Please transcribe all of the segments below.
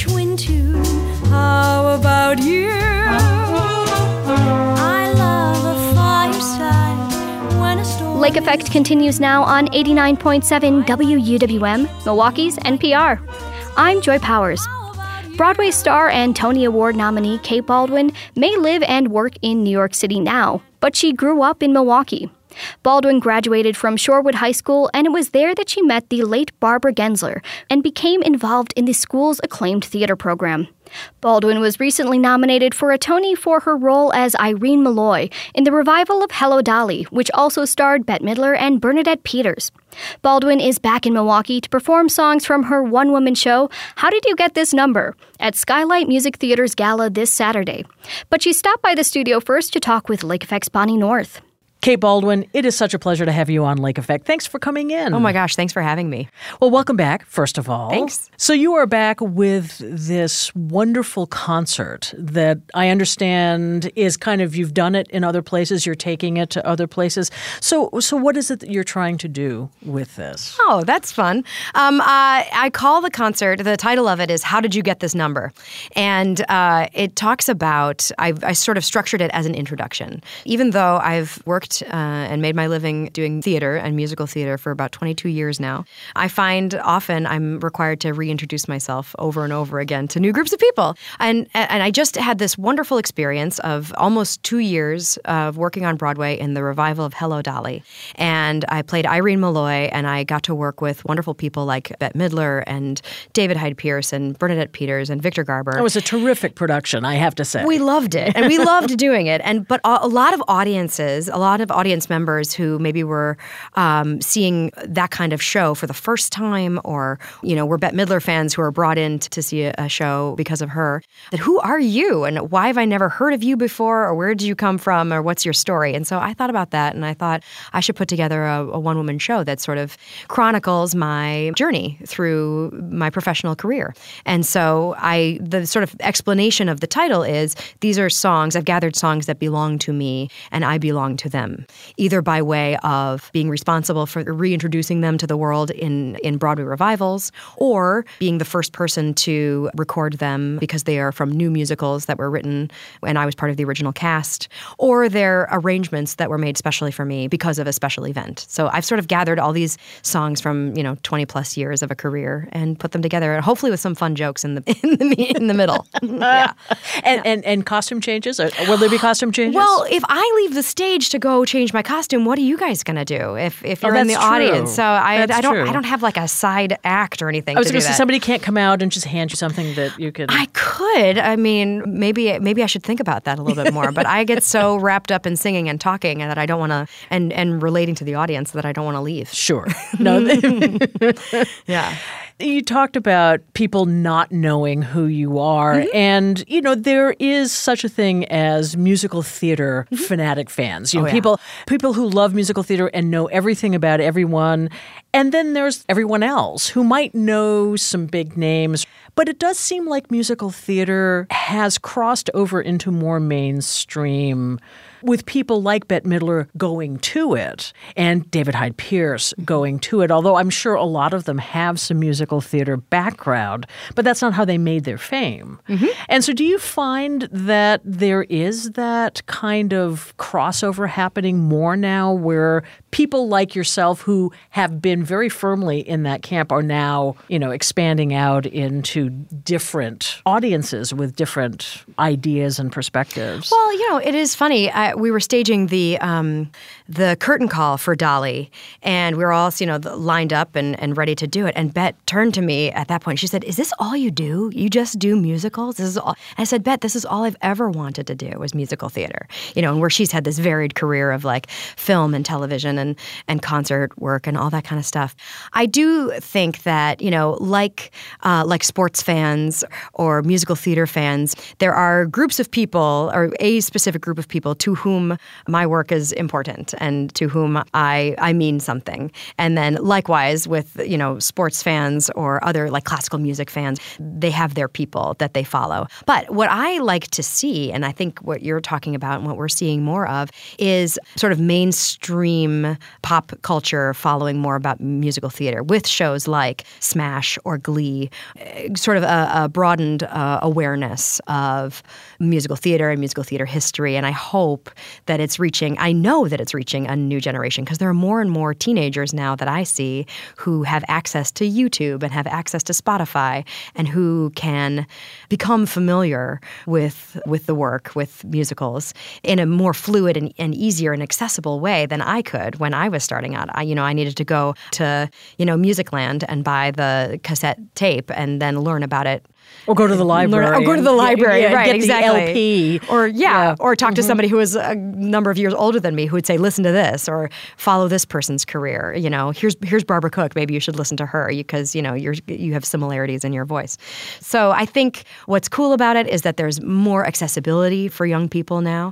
Gershwin too. How about you? I love a fireside when a storm. Lake Effect continues now on 89.7 WUWM, Milwaukee's NPR. I'm Joy Powers. Broadway star and Tony Award nominee Kate Baldwin may live and work in New York City now, but she grew up in Milwaukee. Baldwin graduated from Shorewood High School, and it was there that she met the late Barbara Gensler and became involved in the school's acclaimed theater program. Baldwin was recently nominated for a Tony for her role as Irene Malloy in the revival of Hello, Dolly, which also starred Bette Midler and Bernadette Peters. Baldwin is back in Milwaukee to perform songs from her one-woman show, How Did You Get This Number?, at Skylight Music Theater's gala this Saturday. But she stopped by the studio first to talk with Lake Effect's Bonnie North. Kate Baldwin, it is such a pleasure to have you on Lake Effect. Thanks for coming in. Oh my gosh, thanks for having me. Well, welcome back, first of all. Thanks. So you are back with this wonderful concert that I understand is kind of, you've done it in other places, you're taking it to other places. So what is it that you're trying to do with this? Oh, that's fun. I call the concert, the title of it is How Did You Get This Number? And it talks about, I sort of structured it as an introduction. Even though I've worked and made my living doing theater and musical theater for about 22 years now, I find often I'm required to reintroduce myself over and over again to new groups of people. And I just had this wonderful experience of almost 2 years of working on Broadway in the revival of Hello, Dolly. And I played Irene Malloy, and I got to work with wonderful people like Bette Midler and David Hyde Pierce and Bernadette Peters and Victor Garber. It was a terrific production, I have to say. We loved it, and we loved doing it. But a lot of audiences, a lot of audience members who maybe were seeing that kind of show for the first time, or were Bette Midler fans who were brought in to see a show because of her, that who are you and why have I never heard of you before, or where did you come from, or what's your story? And so I thought about that, and I thought I should put together a one-woman show that sort of chronicles my journey through my professional career. And so the sort of explanation of the title is, these are songs, I've gathered songs that belong to me and I belong to them, either by way of being responsible for reintroducing them to the world in Broadway revivals, or being the first person to record them because they are from new musicals that were written when I was part of the original cast, or they're arrangements that were made specially for me because of a special event. So I've sort of gathered all these songs from 20 plus years of a career and put them together, and hopefully with some fun jokes in the middle. Yeah. And costume changes? Will there be costume changes? Well, if I leave the stage to go change my costume, what are you guys going to do if you're in the audience? So I don't have like a side act or anything. I was going to say somebody can't come out and just hand you something that you could. I could. I mean, maybe I should think about that a little bit more. But I get so wrapped up in singing and talking that I don't want to, and relating to the audience, that I don't want to leave. Sure. No. Yeah. You talked about people not knowing who you are, Mm-hmm. and there is such a thing as musical theater fanatic fans. People who love musical theater and know everything about everyone, and then there's everyone else who might know some big names. But it does seem like musical theater has crossed over into more mainstream, with people like Bette Midler going to it and David Hyde Pierce going to it, although I'm sure a lot of them have some musical theater background, but that's not how they made their fame. Mm-hmm. And so do you find that there is that kind of crossover happening more now, where people like yourself who have been very firmly in that camp are now, expanding out into different audiences with different ideas and perspectives? Well, it is funny. We were staging the curtain call for Dolly, and we were all, lined up and ready to do it. And Bette turned to me at that point. She said, "Is this all you do? You just do musicals? This is all?" I said, "Bette, this is all I've ever wanted to do, was musical theater." And where she's had this varied career of like film and television and concert work and all that kind of stuff. I do think that, like sports fans or musical theater fans, there are groups of people, or a specific group of people, to whom my work is important and to whom I mean something. And then likewise with, sports fans fans or other like classical music fans, they have their people that they follow. But what I like to see, and I think what you're talking about and what we're seeing more of, is sort of mainstream pop culture following more about musical theater with shows like Smash or Glee, sort of a broadened awareness of musical theater and musical theater history. And I hope that I know that it's reaching a new generation, because there are more and more teenagers now that I see who have access to YouTube and have access to Spotify and who can become familiar with the work, with musicals in a more fluid and easier and accessible way than I could when I was starting out. I needed to go to, Musicland and buy the cassette tape and then learn about it. Or go to the library. Right, get exactly. The LP. Or talk to somebody who was a number of years older than me who would say, listen to this, or follow this person's career. Here's Barbara Cook. Maybe you should listen to her because, you have similarities in your voice. So I think what's cool about it is that there's more accessibility for young people now.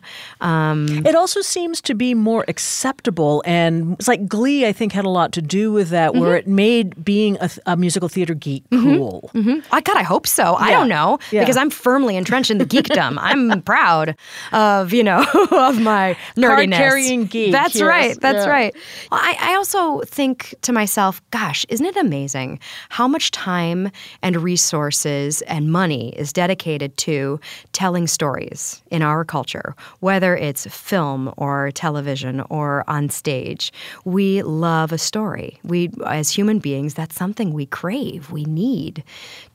It also seems to be more acceptable, and it's like Glee, I think, had a lot to do with that, where it made being a musical theater geek cool. I hope so. I don't know, because I'm firmly entrenched in the geekdom. I'm proud of, of my nerdiness. Card-carrying geek. That's right. That's right. Well, I also think to myself, gosh, isn't it amazing how much time and resources and money is dedicated to telling stories in our culture, whether it's film or television or on stage. We love a story. We, as human beings, that's something we crave, we need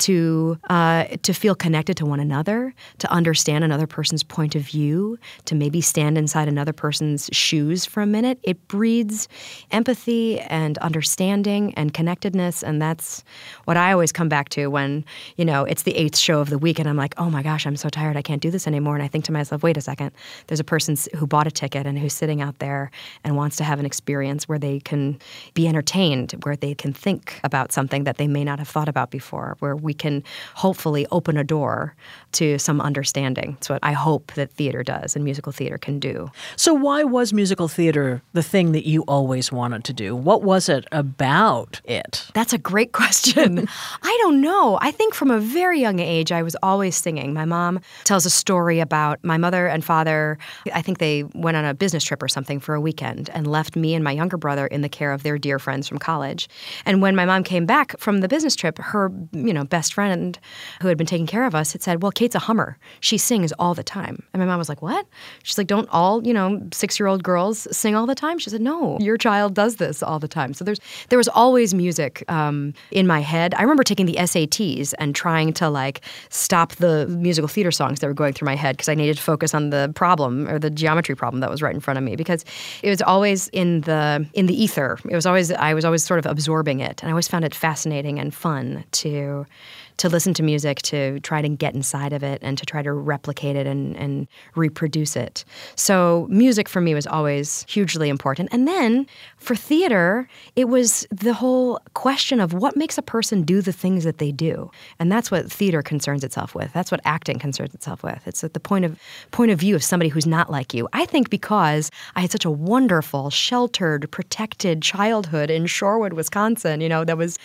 to feel connected to one another, to understand another person's point of view, to maybe stand inside another person's shoes for a minute. It breeds empathy and understanding and connectedness, and that's what I always come back to when, it's the 8th show of the week and I'm like, oh my gosh, I'm so tired, I can't do this anymore. And I think to myself, wait a second, there's a person who bought a ticket and who's sitting out there and wants to have an experience where they can be entertained, where they can think about something that they may not have thought about before, where we can hopefully open a door to some understanding. It's what I hope that theater does and musical theater can do. So why was musical theater the thing that you always wanted to do? What was it about it? That's a great question. I don't know. I think from a very young age, I was always singing. My mom tells a story about my mother and father. I think they went on a business trip or something for a weekend and left me and my younger brother in the care of their dear friends from college. And when my mom came back from the business trip, her, best friend who had been taking care of us had said, well, Kate's a hummer. She sings all the time. And my mom was like, what? She's like, don't all, 6-year-old girls sing all the time? She said, no, your child does this all the time. So there was always music in my head. I remember taking the SATs and trying to stop the musical theater songs that were going through my head because I needed to focus on the problem or the geometry problem that was right in front of me, because it was always in the ether. I was always sort of absorbing it, and I always found it fascinating and fun to listen to music, to try to get inside of it and to try to replicate it and reproduce it. So music for me was always hugely important. And then for theater, it was the whole question of what makes a person do the things that they do. And that's what theater concerns itself with. That's what acting concerns itself with. It's at the point of view of somebody who's not like you. I think because I had such a wonderful, sheltered, protected childhood in Shorewood, Wisconsin, that was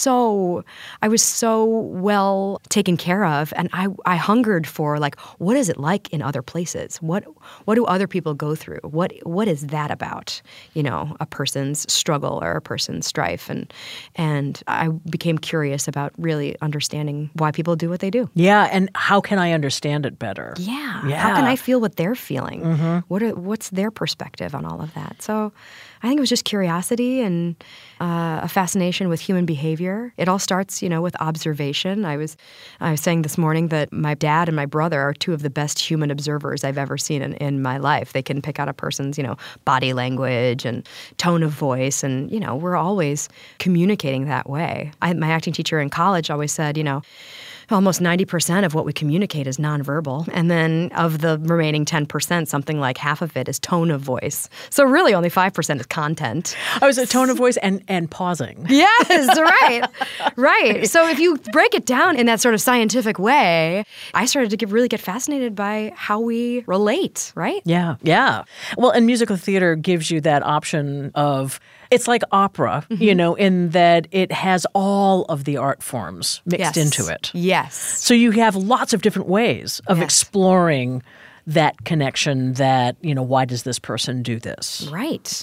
I was so well taken care of, and I hungered for what is it like in other places? What do other people go through? What is that about? A person's struggle or a person's strife, and I became curious about really understanding why people do what they do. Yeah, and how can I understand it better? Yeah. How can I feel what they're feeling? What's their perspective on all of that? So I think it was just curiosity and a fascination with human behavior. It all starts, with observation. I was saying this morning that my dad and my brother are two of the best human observers I've ever seen in my life. They can pick out a person's, body language and tone of voice, and, we're always communicating that way. My acting teacher in college always said, almost 90% of what we communicate is nonverbal. And then of the remaining 10%, something like half of it is tone of voice. So really only 5% is content. Oh, so tone of voice and pausing. Yes, right. Right. So if you break it down in that sort of scientific way, I started to really get fascinated by how we relate, right? Yeah, yeah. Well, and musical theater gives you that option of It's like opera, in that it has all of the art forms mixed into it. Yes. So you have lots of different ways of exploring that connection that, why does this person do this? Right.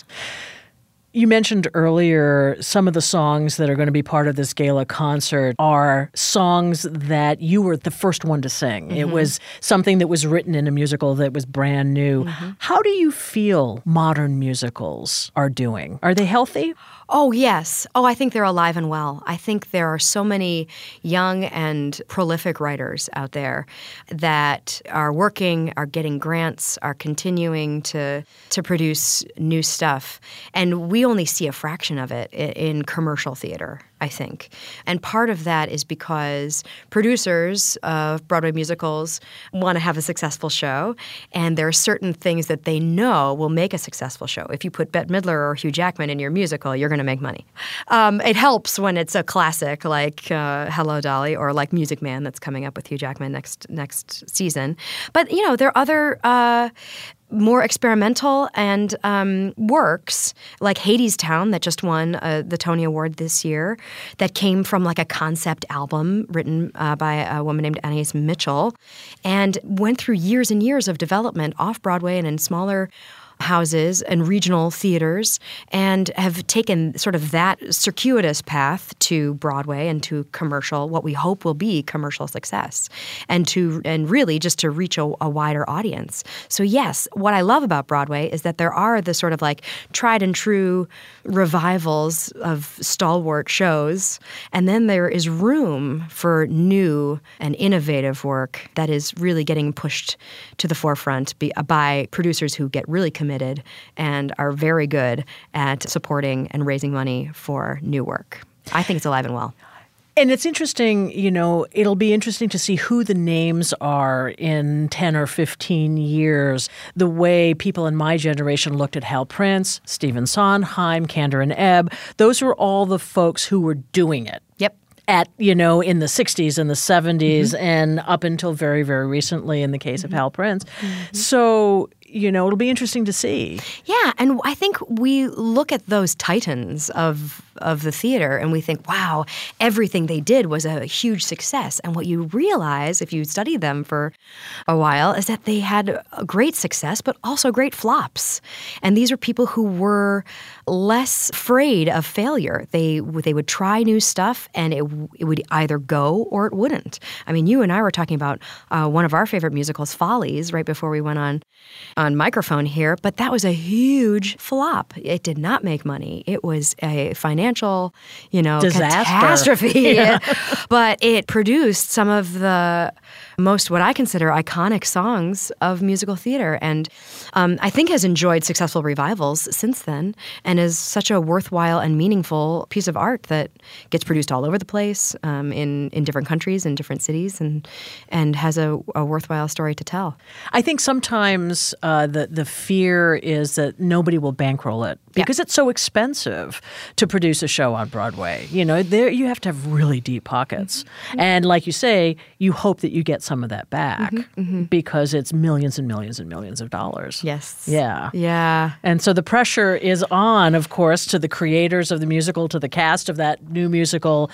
You mentioned earlier some of the songs that are going to be part of this gala concert are songs that you were the first one to sing. It was something that was written in a musical that was brand new. How do you feel modern musicals are doing? Are they healthy? Oh, yes. Oh, I think they're alive and well. I think there are so many young and prolific writers out there that are working, are getting grants, are continuing to produce new stuff. And we only see a fraction of it in commercial theater, I think. And part of that is because producers of Broadway musicals want to have a successful show, and there are certain things that they know will make a successful show. If you put Bette Midler or Hugh Jackman in your musical, you're going to make money. It helps when it's a classic like Hello, Dolly, or like Music Man that's coming up with Hugh Jackman next season. But, there are other more experimental and works like Hadestown that just won the Tony Award this year that came from like a concept album written by a woman named Anais Mitchell and went through years and years of development off-Broadway and in smaller houses and regional theaters and have taken sort of that circuitous path to Broadway and to commercial, what we hope will be commercial success, and really just to reach a wider audience. So yes, what I love about Broadway is that there are the sort of like tried and true revivals of stalwart shows, and then there is room for new and innovative work that is really getting pushed to the forefront by producers who get really committed and are very good at supporting and raising money for new work. I think it's alive and well. And it's interesting, it'll be interesting to see who the names are in 10 or 15 years. The way people in my generation looked at Hal Prince, Stephen Sondheim, Kander and Ebb, those were all the folks who were doing it. Yep. In the 60s and the 70s and up until very, very recently in the case of Hal Prince. So, it'll be interesting to see. Yeah, and I think we look at those titans of the theater and we think, wow, everything they did was a huge success. And what you realize if you study them for a while is that they had a great success but also great flops. And these are people who were less afraid of failure. They would try new stuff and it would either go or it wouldn't. I mean, you and I were talking about one of our favorite musicals, Follies, right before we went on microphone here, but that was a huge flop. It did not make money. It was a financial, disaster. Catastrophe. Yeah. But it produced some of the most what I consider iconic songs of musical theater, and I think has enjoyed successful revivals since then, and is such a worthwhile and meaningful piece of art that gets produced all over the place in different countries and different cities, and has a worthwhile story to tell. I think sometimes the fear is that nobody will bankroll it because it's so expensive to produce a show on Broadway. There you have to have really deep pockets, and like you say, you hope that you get some of that back because it's millions and millions and millions of dollars. Yes. Yeah. Yeah. And so the pressure is on, of course, to the creators of the musical, to the cast of that new musical,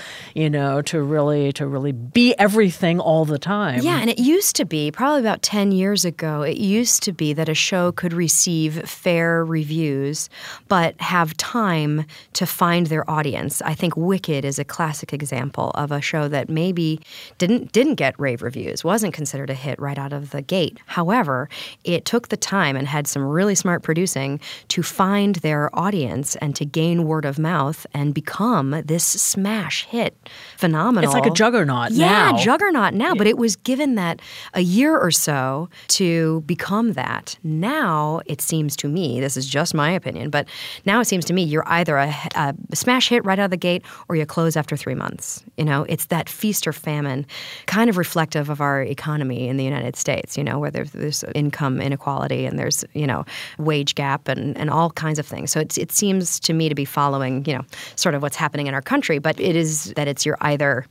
to really be everything all the time. Yeah, and it used to be, probably about 10 years ago, it used to be that a show could receive fair reviews but have time to find their audience. I think Wicked is a classic example of a show that maybe didn't get rave reviews, wasn't considered a hit right out of the gate. However, it took the time and had some really smart producing to find their audience and to gain word of mouth and become this smash hit. Phenomenal. It's like a juggernaut now. Yeah, juggernaut now, but it was given that a year or so to become that. Now, it seems to me, this is just my opinion, but now it seems to me you're either a smash hit right out of the gate or you close after 3 months. It's that feast or famine, kind of reflective of our economy in the United States, where there's income inequality and there's, wage gap and all kinds of things. So it seems to me to be following, sort of what's happening in our country, but it is that you're either,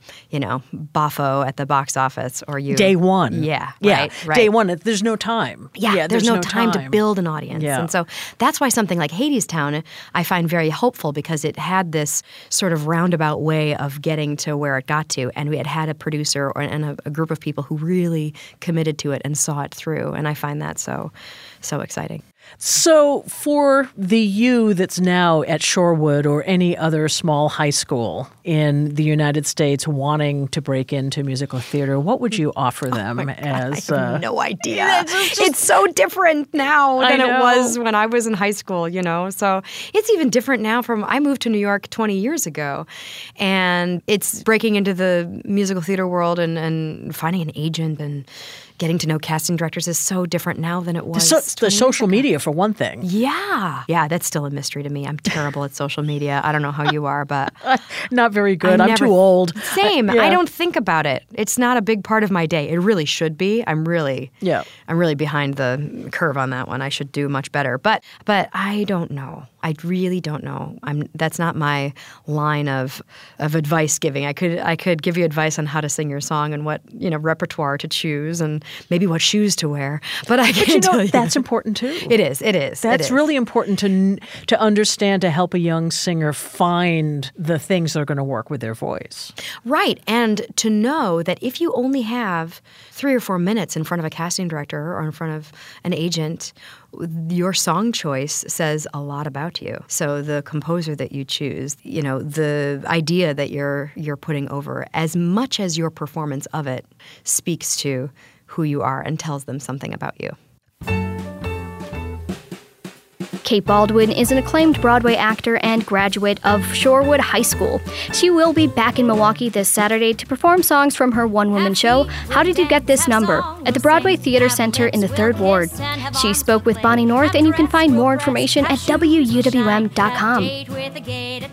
boffo at the box office or you... Day one. Yeah. Right. Day one. There's no time. Yeah, there's no time to build an audience. Yeah. And so that's why something like Hadestown Motown, I find very hopeful because it had this sort of roundabout way of getting to where it got to. And we had a producer and a group of people who really committed to it and saw it through. And I find that so exciting. So for the you that's now at Shorewood or any other small high school in the United States wanting to break into musical theater, what would you offer them as? I have no idea. It's so different now than it was when I was in high school, So it's even different now I moved to New York 20 years ago. And it's breaking into the musical theater world and finding an agent and getting to know casting directors is so different now than it was. The social media, for one thing. Yeah. Yeah, that's still a mystery to me. I'm terrible at social media. I don't know how you are, but... Not very good. I'm too old. Same. I don't think about it. It's not a big part of my day. It really should be. I'm really behind the curve on that one. I should do much better. But I don't know. I really don't know. That's not my line of advice giving. I could give you advice on how to sing your song and what repertoire to choose and maybe what shoes to wear. But I can't tell you. That's important too. It is. That's really important to understand, to help a young singer find the things that are going to work with their voice. Right, and to know that if you only have 3 or 4 minutes in front of a casting director or in front of an agent, your song choice says a lot about you. So the composer that you choose, the idea that you're putting over, as much as your performance of it speaks to who you are and tells them something about you. Kate Baldwin is an acclaimed Broadway actor and graduate of Shorewood High School. She will be back in Milwaukee this Saturday to perform songs from her one-woman show, How Did You Get This Number?, at the Broadway Theater Center in the 3rd Ward. She spoke with Bonnie North, and you can find more information at WUWM.com.